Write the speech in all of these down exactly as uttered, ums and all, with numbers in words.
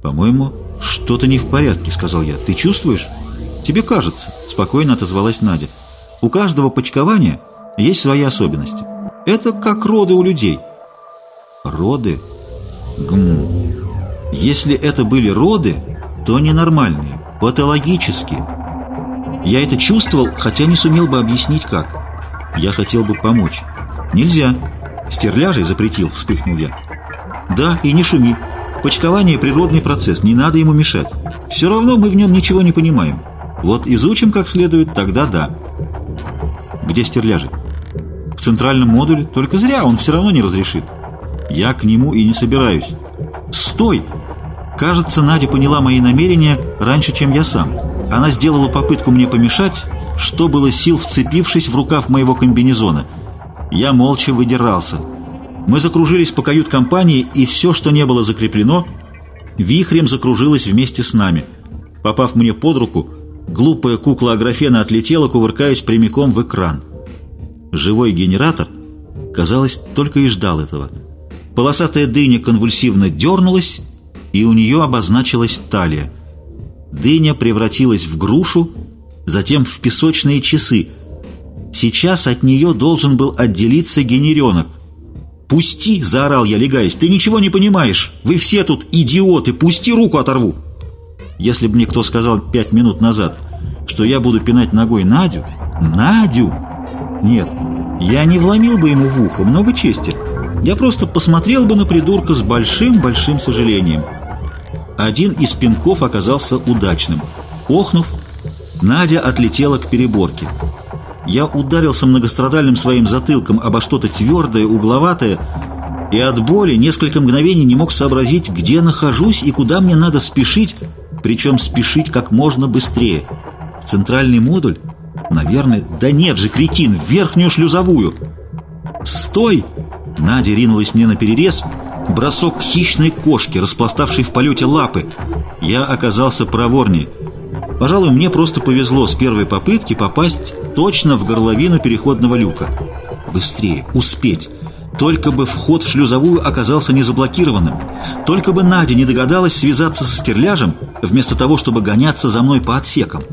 «По-моему, что-то не в порядке», — сказал я. «Ты чувствуешь?» «Тебе кажется», — спокойно отозвалась Надя. «У каждого почкования есть свои особенности. Это как роды у людей». «Роды? Гм. Если это были роды, то ненормальные, патологические. Я это чувствовал, хотя не сумел бы объяснить, как. Я хотел бы помочь». «Нельзя. Стерляжей запретил», — вспыхнул я. «Да, и не шуми. Почкование — природный процесс, не надо ему мешать. Все равно мы в нем ничего не понимаем. Вот изучим как следует, тогда да». «Где Стерляжей?» «В центральном модуле. Только зря, он все равно не разрешит». «Я к нему и не собираюсь». «Стой!» Кажется, Надя поняла мои намерения раньше, чем я сам. Она сделала попытку мне помешать, что было сил, вцепившись в рукав моего комбинезона. Я молча выдирался. Мы закружились по кают-компании, и все, что не было закреплено, вихрем закружилось вместе с нами. Попав мне под руку, глупая кукла Аграфена отлетела, кувыркаясь прямиком в экран. Живой генератор, казалось, только и ждал этого. Полосатая дыня конвульсивно дернулась, и у нее обозначилась талия. Дыня превратилась в грушу, затем в песочные часы. Сейчас от нее должен был отделиться генеренок. «Пусти!» — заорал я, легаясь. «Ты ничего не понимаешь! Вы все тут идиоты! Пусти, руку оторву!» Если бы мне кто сказал пять минут назад, что я буду пинать ногой Надю... Надю! Нет, я не вломил бы ему в ухо, много чести. Я просто посмотрел бы на придурка с большим-большим сожалением. Один из пинков оказался удачным. Охнув, Надя отлетела к переборке. Я ударился многострадальным своим затылком обо что-то твердое, угловатое, и от боли несколько мгновений не мог сообразить, где нахожусь и куда мне надо спешить, причем спешить как можно быстрее. В центральный модуль? Наверное. Да нет же, кретин, в верхнюю шлюзовую. «Стой!» Надя ринулась мне на перерез. Бросок хищной кошки, распластавшей в полете лапы. Я оказался проворнее. Пожалуй, мне просто повезло с первой попытки попасть точно в горловину переходного люка. Быстрее, успеть. Только бы вход в шлюзовую оказался не заблокированным. Только бы Надя не догадалась связаться со Стерляжем, вместо того, чтобы гоняться за мной по отсекам.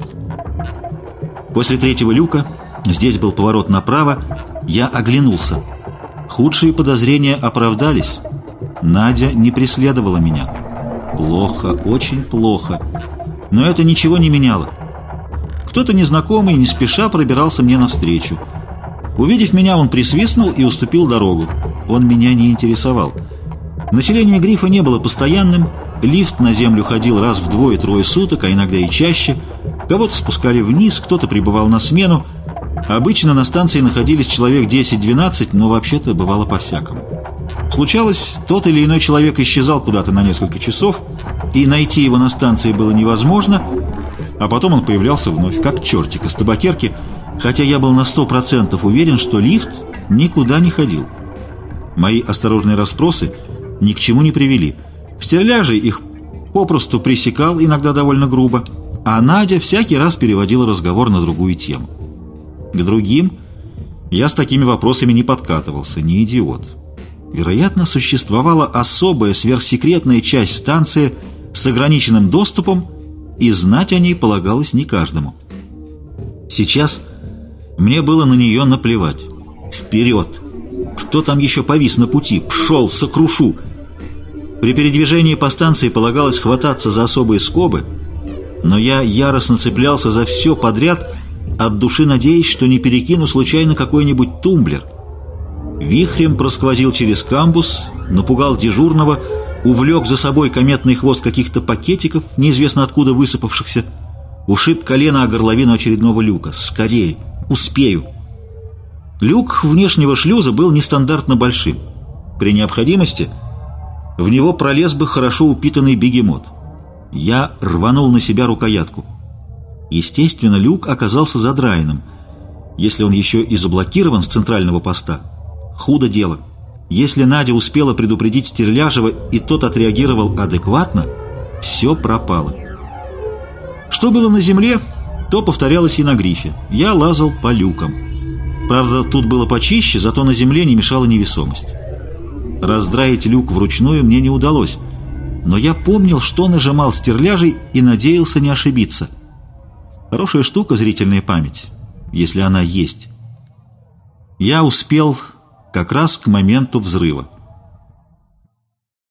После третьего люка, здесь был поворот направо, я оглянулся. Худшие подозрения оправдались. Надя не преследовала меня. Плохо, очень плохо. Но это ничего не меняло. Кто-то незнакомый не спеша пробирался мне навстречу. Увидев меня, он присвистнул и уступил дорогу. Он меня не интересовал. Население Грифа не было постоянным. Лифт на землю ходил раз в двое-трое суток, а иногда и чаще. Кого-то спускали вниз, кто-то прибывал на смену. Обычно на станции находились человек десять-двенадцать, но вообще-то бывало по-всякому. Случалось, тот или иной человек исчезал куда-то на несколько часов, и найти его на станции было невозможно, а потом он появлялся вновь, как чертик из табакерки, хотя я был на сто процентов уверен, что лифт никуда не ходил. Мои осторожные расспросы ни к чему не привели. Стерляжей их попросту пресекал, иногда довольно грубо, а Надя всякий раз переводила разговор на другую тему. К другим я с такими вопросами не подкатывался, не идиот. Вероятно, существовала особая сверхсекретная часть станции с ограниченным доступом, и знать о ней полагалось не каждому. Сейчас мне было на нее наплевать. Вперед! Кто там еще повис на пути? Пшел, сокрушу! При передвижении по станции полагалось хвататься за особые скобы, но я яростно цеплялся за все подряд, от души надеясь, что не перекину случайно какой-нибудь тумблер. Вихрем просквозил через камбус, напугал дежурного, увлек за собой кометный хвост каких-то пакетиков, неизвестно откуда высыпавшихся, ушиб колено о горловину очередного люка. Скорее! Успею! Люк внешнего шлюза был нестандартно большим. При необходимости в него пролез бы хорошо упитанный бегемот. Я рванул на себя рукоятку. Естественно, люк оказался задраенным. Если он еще и заблокирован с центрального поста, худо дело. Если Надя успела предупредить Стерляжева, и тот отреагировал адекватно, все пропало. Что было на земле, то повторялось и на Грифе. Я лазал по люкам. Правда, тут было почище, зато на земле не мешала невесомость. Раздраить люк вручную мне не удалось. Но я помнил, что нажимал стерляжей, и надеялся не ошибиться. Хорошая штука зрительная память, если она есть. Я успел как раз к моменту взрыва.